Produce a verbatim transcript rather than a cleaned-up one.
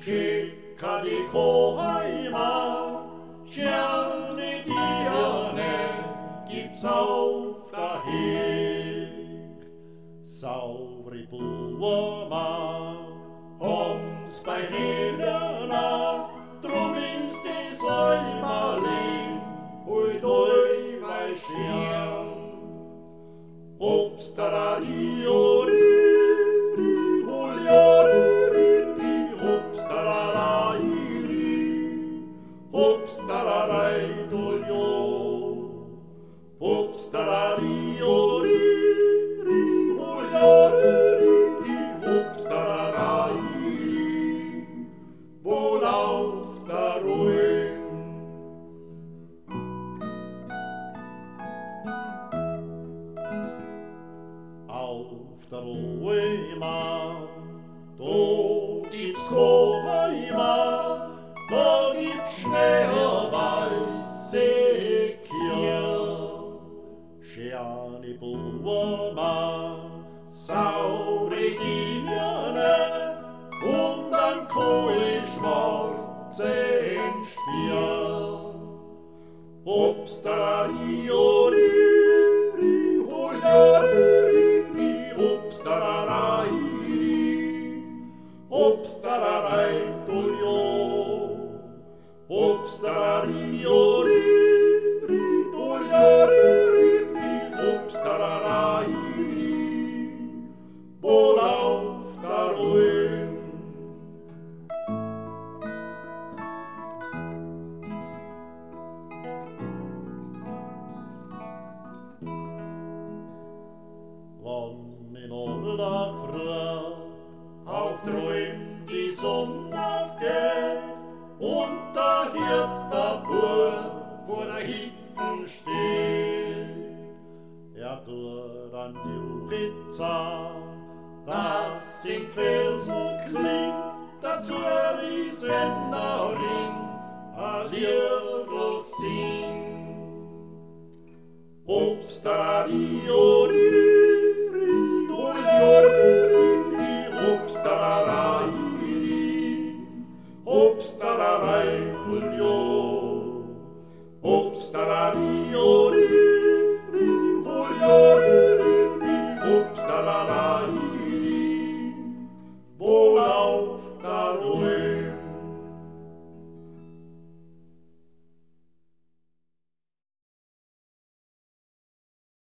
Kika di Koheima, Sterne Diane, gibt's auf daher. Saure Buama, ums bei Herrena, drum ist es einmalig, ui doi vai schian. Hopstarario, Hopstararai dolio, hopstarario ri ri ri hopstararai ri, wohl auf der Ruhe. Auf der Ruhe, Mann, do gibt's Hoheima, da gibt's schneeweiße Kier. Scherne Buama, saure Diane und ein Kohl schwarze Spiel. Hopstarario ri ri ri hopstararai ri, hopstararai dolio, hopstarario ri ri ri hopstararai ri, wohl auf der Ruhe. Wann in aller Früh auf der Ruhe die Sonne aufgeht und der Hirtenbub vor der Hütte steht, er tut an Juritza, das in Felsen klingt, dazu er Riesenauring, a Liedl singt. Hopstarario ri ri ri